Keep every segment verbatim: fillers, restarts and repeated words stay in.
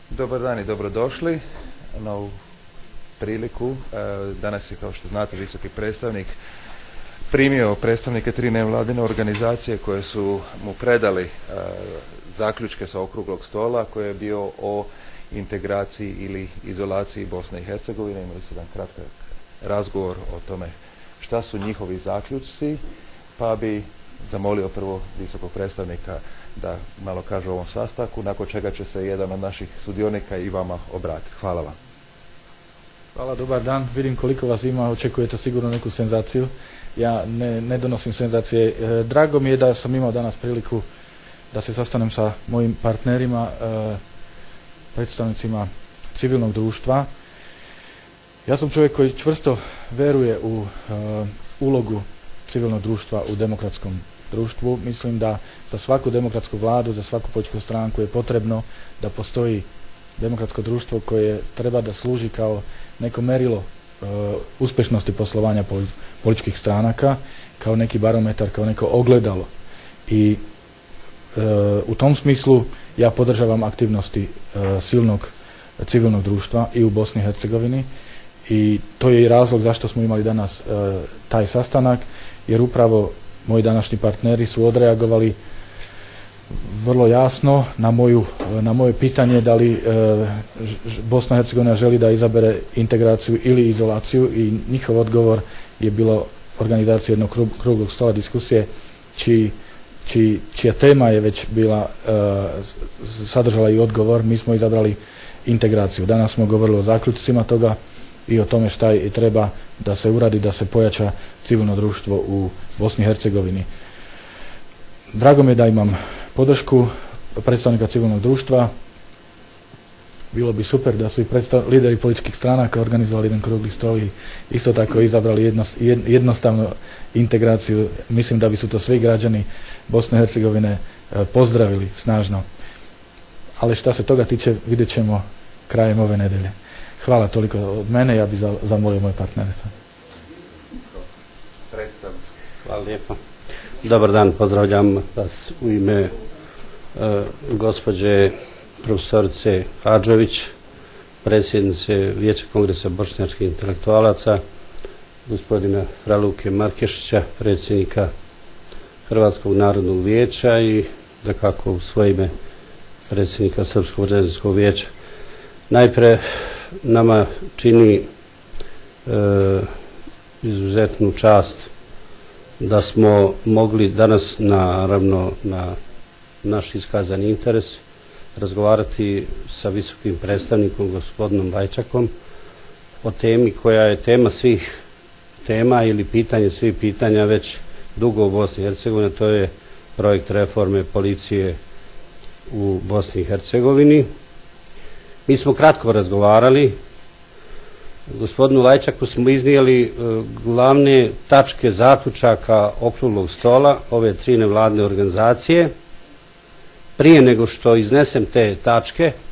Dobar dan i dobrodošli na ovu priliku. Danas je, kao što znate, visoki predstavnik primio predstavnike tri nevladine organizacije koje su mu predali zaključke sa okruglog stola koji je bio o integraciji ili izolaciji Bosne i Hercegovine. Imali su jedan kratak razgovor o tome šta su njihovi zaključci, pa bi zamolio prvo visokog predstavnika da malo kaže o ovom sastanku, nakon čega će se jedan od naših sudionika i vama obratiti. Hvala vam. Hvala, dobar dan. Vidim koliko vas ima, očekujete sigurno neku senzaciju. Ja ne, ne donosim senzacije. E, drago mi je da sam imao danas priliku da se sastanem sa mojim partnerima, e, predstavnicima civilnog društva. Ja sam čovjek koji čvrsto veruje u e, ulogu civilnog društva u demokratskom društvu. Mislim da za svaku demokratsku vladu, za svaku političku stranku je potrebno da postoji demokratsko društvo koje treba da služi kao neko merilo e, uspješnosti poslovanja političkih stranaka, kao neki barometar, kao neko ogledalo. I e, u tom smislu ja podržavam aktivnosti e, silnog civilnog društva i u Bosni i Hercegovini, i to je i razlog zašto smo imali danas e, taj sastanak, jer upravo moji današnji partneri su odreagovali vrlo jasno na, moju, na moje pitanje da li e, Bosna i Hercegovina želi da izabere integraciju ili izolaciju, i njihov odgovor je bilo organizacija jednog kruglog stola diskusije čiji, čiji, čija tema je već bila e, sadržala i odgovor. Mi smo izabrali integraciju. Danas smo govorili o zaključcima toga i o tome šta je treba da se uradi, da se pojača civilno društvo u Bosni i Hercegovini. Drago mi je da imam podršku predstavnika civilnog društva. Bilo bi super da su i lideri političkih stranaka organizovali jedan krugli stol i isto tako izabrali jednostavnu integraciju. Mislim da bi su to svi građani Bosne i Hercegovine pozdravili snažno. Ali šta se toga tiče, vidjet ćemo krajem ove nedelje. Hvala toliko od mene, ja bih zamolio moje partnere. Hvala lijepo. Dobar dan, pozdravljam vas u ime e, gospođe profesorice Hadžović, predsjednice Vijeća kongresa bošnjačkih intelektualaca, gospodina Fraluke Markešića, predsjednika Hrvatskog narodnog vijeća, i dakako u svoje ime predsjednika Srpskog građanskog vijeća. Najpre nama čini e, izuzetnu čast da smo mogli danas, naravno na naš iskazani interes, razgovarati sa visokim predstavnikom gospodinom Lajčakom o temi koja je tema svih tema ili pitanje svih pitanja već dugo u Bosni i Hercegovini. To je projekt reforme policije u Bosni i Hercegovini. Mi smo kratko razgovarali. Gospodinu Lajčaku smo iznijeli e, glavne tačke zaključaka okruglog stola ove tri nevladine organizacije. Prije nego što iznesem te tačke, e,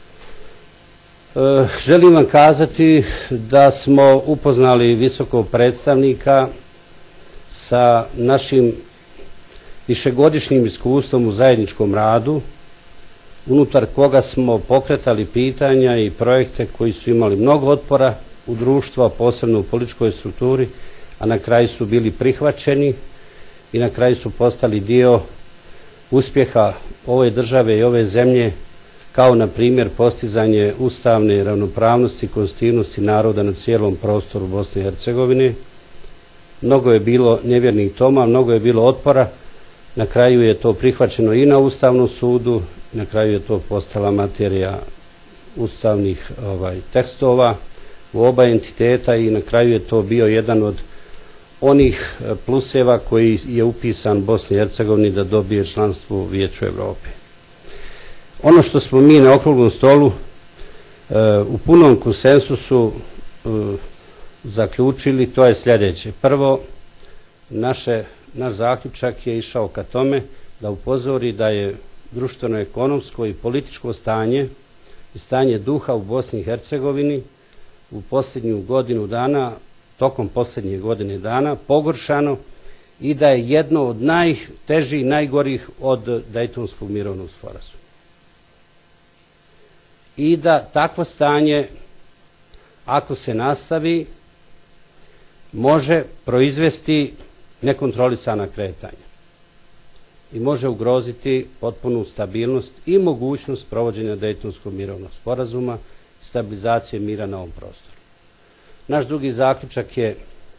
želim vam kazati da smo upoznali visokog predstavnika sa našim višegodišnjim iskustvom u zajedničkom radu, unutar koga smo pokretali pitanja i projekte koji su imali mnogo otpora u društvu, a posebno u političkoj strukturi, a na kraju su bili prihvaćeni i na kraju su postali dio uspjeha ove države i ove zemlje, kao na primjer postizanje ustavne ravnopravnosti i konstitutivnosti naroda na cijelom prostoru Bosne i Hercegovine. Mnogo je bilo nevjernih toma, mnogo je bilo otpora, na kraju je to prihvaćeno i na Ustavnom sudu, na kraju je to postala materija ustavnih ovaj, tekstova u oba entiteta, i na kraju je to bio jedan od onih pluseva koji je upisan Bosni i Hercegovini da dobije članstvo u Vijeću Evrope. Ono što smo mi na okruglom stolu e, u punom konsensusu e, zaključili, to je sljedeće. Prvo, naše, naš zaključak je išao ka tome da upozori da je društveno-ekonomsko i političko stanje i stanje duha u Bosni i Hercegovini u posljednju godinu dana, tokom posljednje godine dana, pogoršano, i da je jedno od najtežih, najgorih od Dejtonskog mirovnog sporazuma. i da takvo stanje, ako se nastavi, može proizvesti nekontrolisana kretanja i može ugroziti potpunu stabilnost i mogućnost provođenja Dejtonskog mirovnog sporazuma, stabilizacije mira na ovom prostoru. Naš drugi zaključak je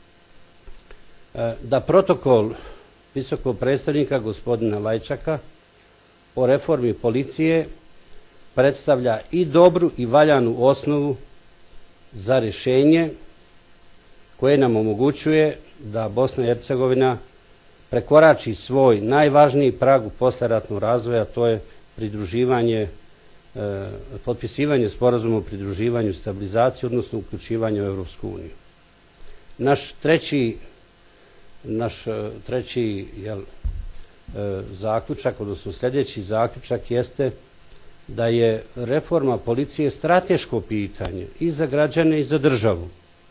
da protokol visokog predstavnika gospodina Lajčaka o reformi policije predstavlja i dobru i valjanu osnovu za rješenje koje nam omogućuje da Bosna i Hercegovina prekorači svoj najvažniji prag u poslijeratnog razvoja, a to je pridruživanje, e, potpisivanje sporazuma o pridruživanju i stabilizaciji, odnosno uključivanju u Europsku uniju. Naš treći, naš treći jel, e, zaključak, odnosno sljedeći zaključak jeste da je reforma policije strateško pitanje i za građane i za državu.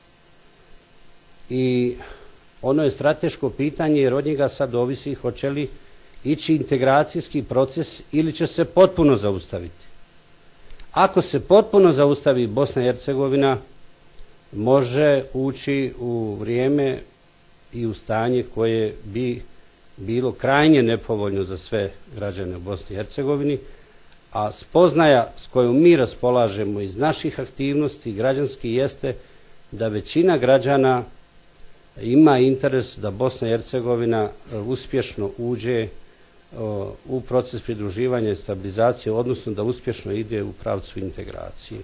I ono je strateško pitanje jer od njega sad ovisi hoće li ići integracijski proces ili će se potpuno zaustaviti. Ako se potpuno zaustavi, Bosna i Hercegovina može ući u vrijeme i u stanje koje bi bilo krajnje nepovoljno za sve građane u Bosni i Hercegovini, a spoznaja s kojom mi raspolažemo iz naših aktivnosti građanski jeste da većina građana ima interes da Bosna i Hercegovina uspješno uđe u proces pridruživanja i stabilizacije, odnosno da uspješno ide u pravcu integracije.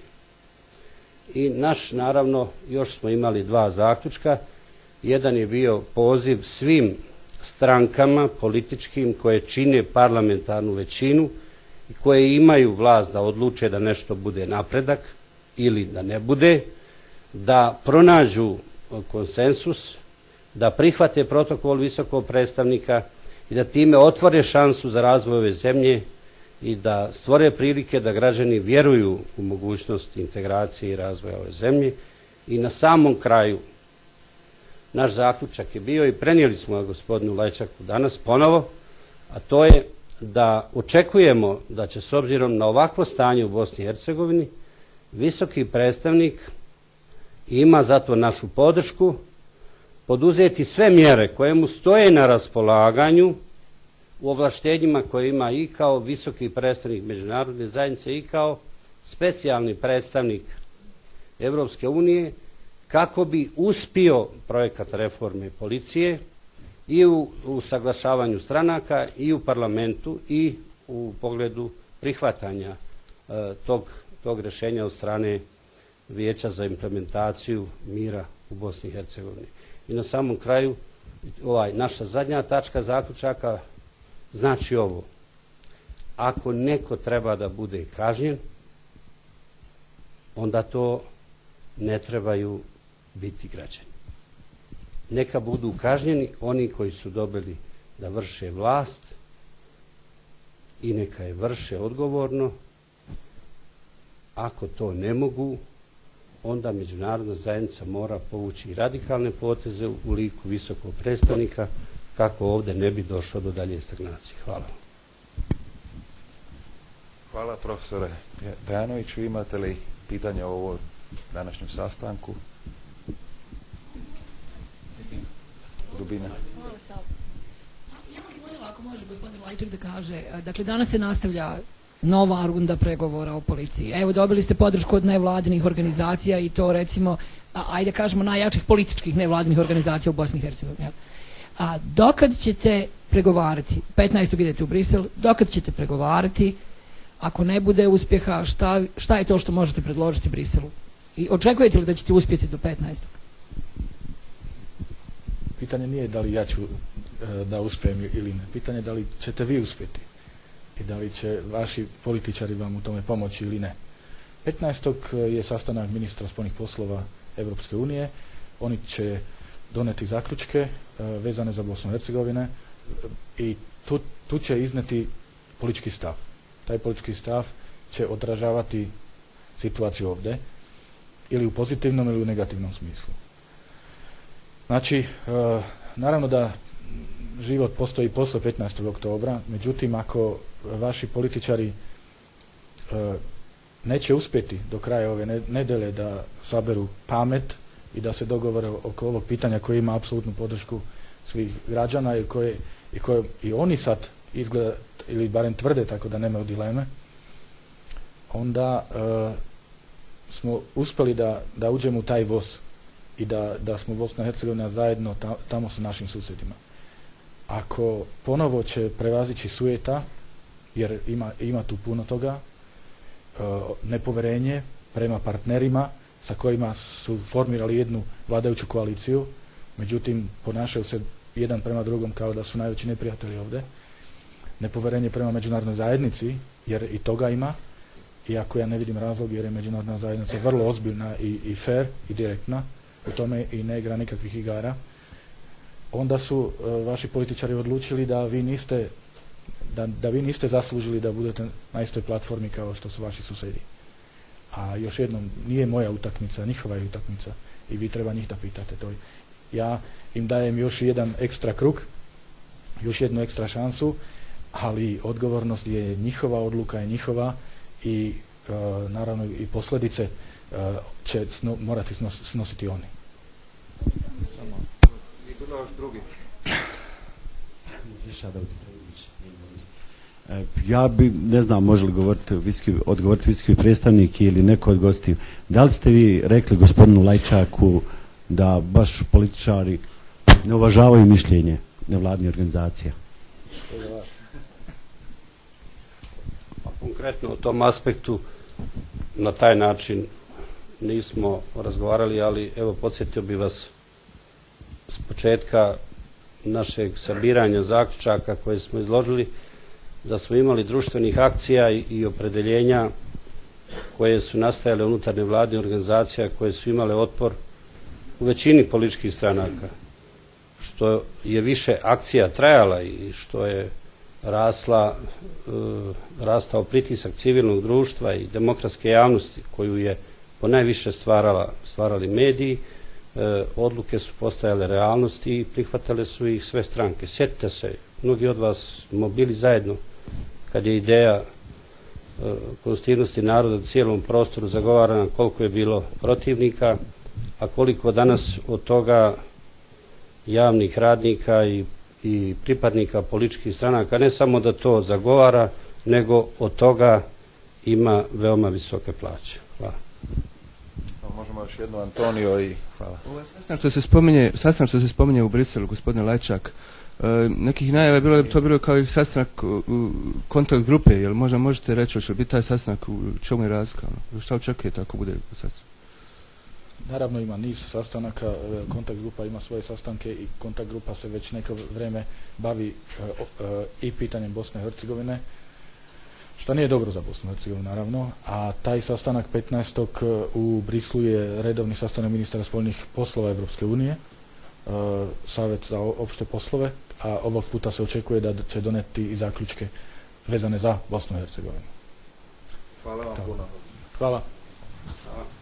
I naš, naravno, još smo imali dva zaključka. Jedan je bio poziv svim strankama političkim koje čine parlamentarnu većinu i koje imaju vlast da odluče da nešto bude napredak ili da ne bude, da pronađu konsensus, da prihvate protokol visokog predstavnika i da time otvore šansu za razvoj ove zemlje i da stvore prilike da građani vjeruju u mogućnost integracije i razvoja ove zemlje. I na samom kraju, naš zaključak je bio i prenijeli smo ga gospodinu Lajčaku danas ponovo, a to je da očekujemo da će s obzirom na ovakvo stanje u Bosni i Hercegovini visoki predstavnik ima zato našu podršku poduzeti sve mjere koje mu stoje na raspolaganju u ovlaštenjima koje ima i kao visoki predstavnik međunarodne zajednice i kao specijalni predstavnik Europske unije kako bi uspio projekat reforme policije i u usaglašavanju stranaka i u parlamentu i u pogledu prihvatanja e, tog, tog rješenja od strane Vijeća za implementaciju mira u Bosni i Hercegovini. I na samom kraju, ovaj, naša zadnja tačka zaključaka znači ovo. Ako neko treba da bude kažnjen, onda to ne trebaju biti građani. Neka budu kažnjeni oni koji su dobili da vrše vlast i neka je vrše odgovorno. Ako to ne mogu, onda međunarodna zajednica mora povući radikalne poteze u liku visokog predstavnika kako ovdje ne bi došlo do dalje stagnacije. Hvala. Hvala profesore Dejanoviću. Imate li pitanja o ovoj današnjem sastanku? Dubina. Hvala sam. Ja bih voljela ako može gospodin Lajčak da kaže, dakle danas se nastavlja nova runda pregovora o policiji. Evo, dobili ste podršku od nevladinih organizacija i to recimo, a, ajde kažemo, najjačih političkih nevladinih organizacija u Bosni i Hercegovini. A dokad ćete pregovarati? petnaestog idete u Brisel, dokad ćete pregovarati? Ako ne bude uspjeha, šta, šta je to što možete predložiti Briselu? I očekujete li da ćete uspjeti do petnaestog? Pitanje nije da li ja ću e, da uspijem ili ne. Pitanje je da li ćete vi uspjeti i da li će vaši političari vam u tome pomoći ili ne. petnaestog je sastanak ministra spoljnih poslova Europske unije. Oni će doneti zaključke e, vezane za Bosnu i Hercegovine i tu, tu će izneti politički stav. Taj politički stav će odražavati situaciju ovdje ili u pozitivnom ili u negativnom smislu. Znači, e, naravno da život postoji posle petnaestog oktobra, međutim ako vaši političari e, neće uspjeti do kraja ove nedelje da saberu pamet i da se dogovore oko ovog pitanja koje ima apsolutnu podršku svih građana i koje i, koje, i oni sad izgleda, ili barem tvrde tako da nemaju dileme, onda e, smo uspjeli da, da uđemo u taj voz i da, da smo Bosna i Hercegovina zajedno ta, tamo sa našim susjedima. Ako ponovo će prevazići sujeta, jer ima, ima tu puno toga, e, nepoverenje prema partnerima sa kojima su formirali jednu vladajuću koaliciju, međutim ponašaju se jedan prema drugom kao da su najveći neprijatelji ovdje, nepoverenje prema međunarodnoj zajednici, jer i toga ima, iako ja ne vidim razlog jer je međunarodna zajednica vrlo ozbiljna i, i fair i direktna u tome i ne igra nikakvih igara, onda su e, vaši političari odlučili da vi niste da, da vi niste zaslužili da budete na istoj platformi kao što su vaši susjedi. A još jednom, nije moja utakmica, njihova je utakmica i vi treba njih da pitate to. Ja im dajem još jedan ekstra krug, još jednu ekstra šansu, ali odgovornost je njihova, odluka je njihova i e, naravno i posljedice e, će sno, morati snos, snositi oni. Ja bi, ne znam, može li govoriti viski, odgovoriti viski predstavnik ili neko od gostiju. Da li ste vi rekli gospodinu Lajčaku da baš političari ne uvažavaju mišljenje nevladnih organizacija? Konkretno u tom aspektu na taj način nismo razgovarali, ali evo podsjetio bi vas s početka našeg sabiranja zaključaka koje smo izložili da smo imali društvenih akcija i, i opredeljenja koje su nastajale unutar nevladnih organizacija koje su imale otpor u većini političkih stranaka. Što je više akcija trajala i što je rasla, e, rastao pritisak civilnog društva i demokratske javnosti koju je ponajviše stvarala, stvarali mediji, e, odluke su postajale realnosti i prihvatale su ih sve stranke. Sjetite se, mnogi od vas smo bili zajedno kad je ideja e, konstitutivnosti naroda u cijelom prostoru zagovarana, koliko je bilo protivnika, a koliko danas od toga javnih radnika i i pripadnika političkih stranaka, ne samo da to zagovara, nego od toga ima veoma visoke plaće. Hvala. Možemo još jednu Antonio i hvala. Ovo je sastanak što se spominje, sastanak što se spominje u Briselu, gospodine Lajčak. E, nekih najava je bilo da bi to bilo kao i sastanak u kontakt grupe, jel možda možete reći hoće li biti taj sastanak, u čemu je razlika? Šta očekujete ako bude sastanak? Naravno ima niz sastanaka, kontakt grupa ima svoje sastanke i kontakt grupa se već neko vrijeme bavi e, e, i pitanjem Bosne i Hercegovine, što nije dobro za Bosnu i Hercegovinu naravno, a taj sastanak petnaestog u Brislu je redovni sastanak ministara spoljnih poslova Evropske unije, e, savjet za opšte poslove, a ovog puta se očekuje da će doneti i zaključke vezane za Bosnu i Hercegovinu. Hvala vam puno. Hvala. Hvala.